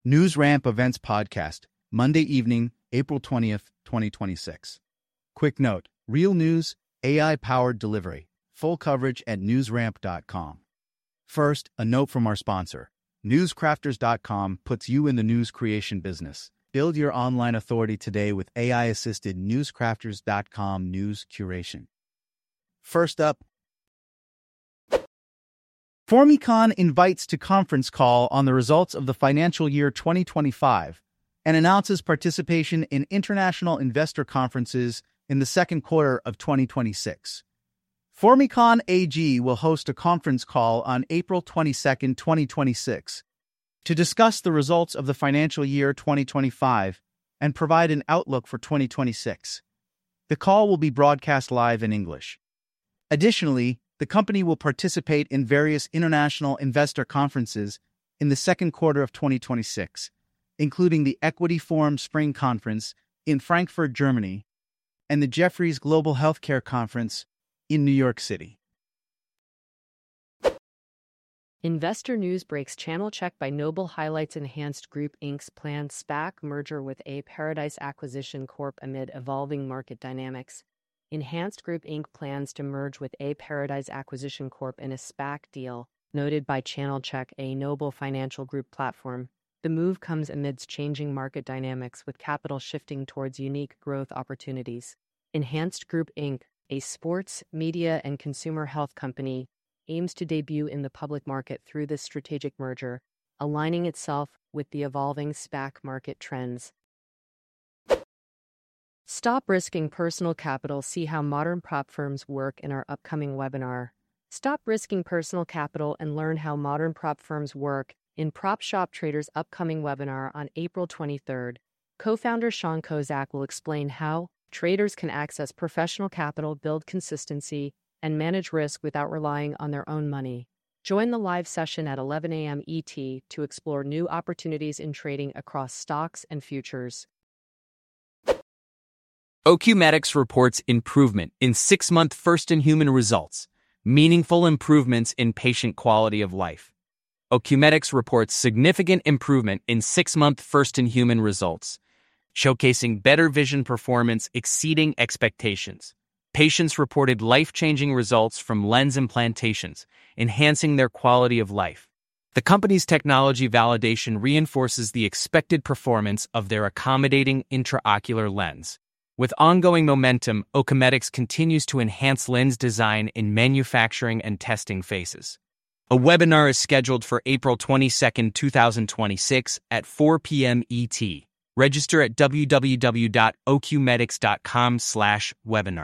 News Ramp Events Podcast, Monday evening, April 20th, 2026. Quick note, real news, AI-powered delivery, full coverage at newsramp.com. First, a note from our sponsor. Newscrafters.com puts you in the news creation business. Build your online authority today with AI-assisted Newscrafters.com news curation. First up, Formycon invites to conference call on the results of the financial year 2025 and announces participation in international investor conferences in the second quarter of 2026. Formycon AG will host a conference call on April 22, 2026, to discuss the results of the financial year 2025 and provide an outlook for 2026. The call will be broadcast live in English. Additionally, the company will participate in various international investor conferences in the second quarter of 2026, including the Equity Forum Spring Conference in Frankfurt, Germany, and the Jefferies Global Healthcare Conference in New York City. Investor news breaks. Channel check by Noble highlights Enhanced Group Inc.'s planned SPAC merger with A Paradise Acquisition Corp. Amid evolving market dynamics. Enhanced Group Inc. plans to merge with A Paradise Acquisition Corp. in a SPAC deal, noted by Channel Check, a Noble Financial Group platform. The move comes amidst changing market dynamics with capital shifting towards unique growth opportunities. Enhanced Group Inc., a sports, media, and consumer health company, aims to debut in the public market through this strategic merger, aligning itself with the evolving SPAC market trends. Stop risking personal capital. See how modern prop firms work in our upcoming webinar. Stop risking personal capital and learn how modern prop firms work in Prop Shop Trader's upcoming webinar on April 23rd. Co-founder Sean Kozak will explain how traders can access professional capital, build consistency, and manage risk without relying on their own money. Join the live session at 11 a.m. ET to explore new opportunities in trading across stocks and futures. OQMedics reports improvement in 6-month first-in-human results, meaningful improvements in patient quality of life. OQMedics reports significant improvement in 6-month first-in-human results, showcasing better vision performance exceeding expectations. Patients reported life-changing results from lens implantations, enhancing their quality of life. The company's technology validation reinforces the expected performance of their accommodating intraocular lens. With ongoing momentum, OQMedics continues to enhance lens design in manufacturing and testing phases. A webinar is scheduled for April 22, 2026 at 4 p.m. ET. Register at www.oqmedics.com/webinar.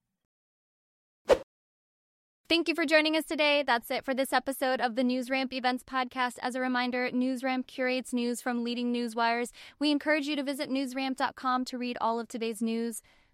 Thank you for joining us today. That's it for this episode of the NewsRamp Events Podcast. As a reminder, NewsRamp curates news from leading news wires. We encourage you to visit newsramp.com to read all of today's news.